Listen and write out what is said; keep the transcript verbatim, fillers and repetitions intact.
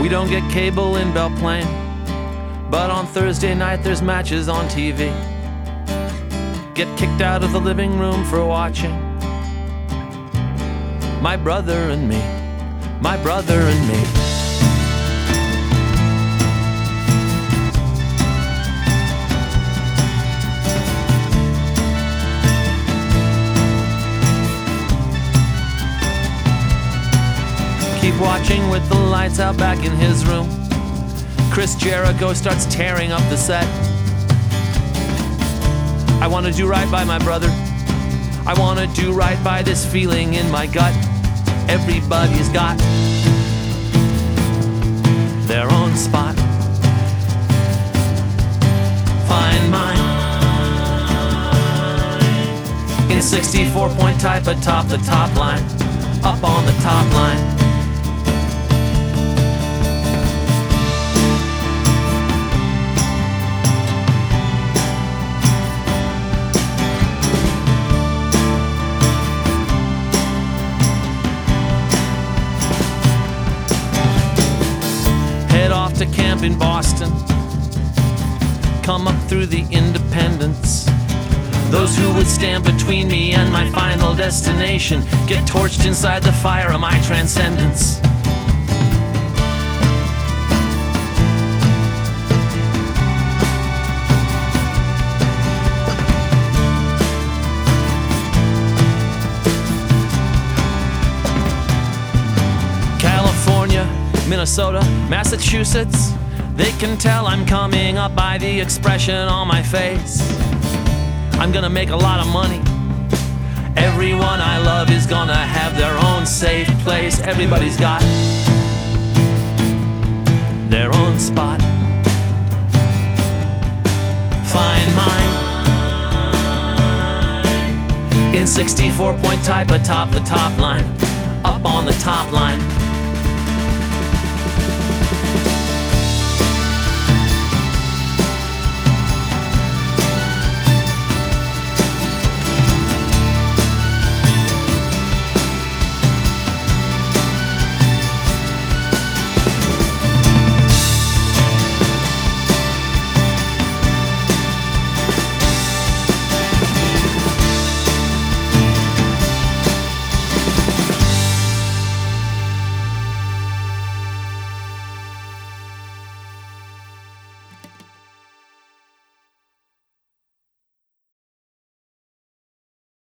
We don't get cable in Belle Plaine, but on Thursday night there's matches on T V. Get kicked out of the living room for watching My Brother and Me, My Brother and Me. Keep watching with the lights out back in his room. Chris Jericho starts tearing up the set. I want to do right by my brother. I want to do right by this feeling in my gut. Everybody's got their own spot. Find mine in sixty-four point type atop the top line, up on the top line. Head off to camp in Boston, come up through the Independence. Those who would stand between me and my final destination get torched inside the fire of my transcendence. California, Minnesota, Massachusetts, they can tell I'm coming up by the expression on my face. I'm gonna make a lot of money. Everyone I love is gonna have their own safe place. Everybody's got their own spot. Find mine in sixty-four point type atop the top line, up on the top line.